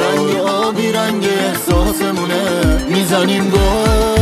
رنگ آبی رنگ احساسمونه میزنیم گل.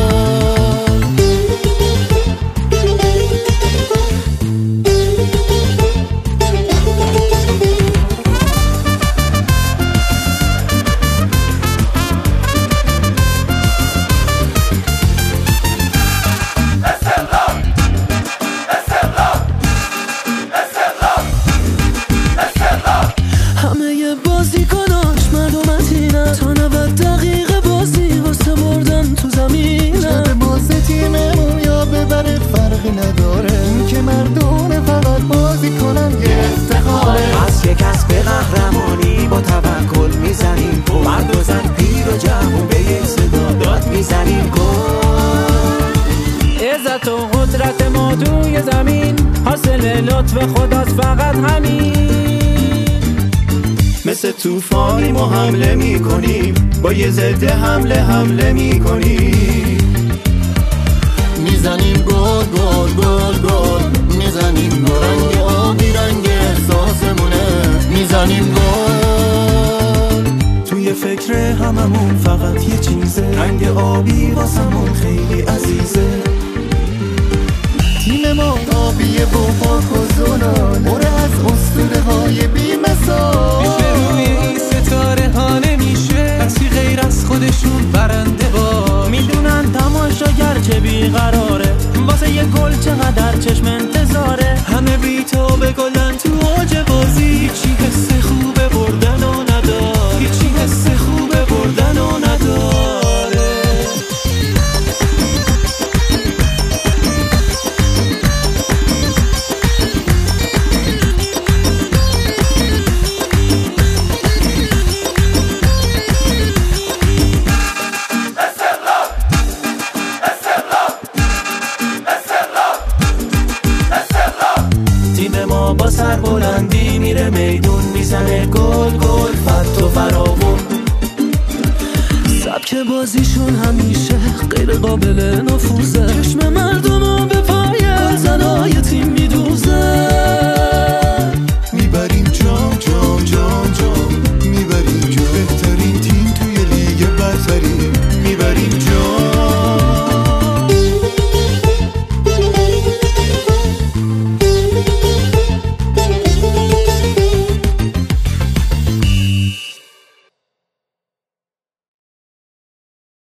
قهرمانی با توکل میزنیم گل. مرد و زن پیر و جوون به یک صدا داد میزنیم گل. عزت و قدرت ما توی زمین حاصل لطف خداست فقط همین. مثل توفانی ما حمله میکنیم با یه ضد حمله میکنیم. میزنیم گل گل گل گل میزنیم گل. رنگ آبی رنگ احساسمونه میزنیم گل. توی فکر هممون فقط یه چیزه، رنگ آبی واسمون خیلی عزیزه. تیم ما آبیه و پاک و زلال، پر از اسطوره های بی‌مثال. میشه روی این ستاره ها نمیشه کسی غیر از خودشون برنده با. میدونن تماشاگر چه بیقراره، واسه یه گل چقدر چشم انتظاره. همه بی‌تاب گلن تو اوج بازی، هیچی حس خوبه بردن و نداره، هیچی حس خوبه بردن و نداره. با سربلندی میره میدون میزنه گل گل فت و فراوون. سبک بازیشون همیشه غیر قابل نفوذه، چشم مردمو به پای گلزنای تیم میدوزه.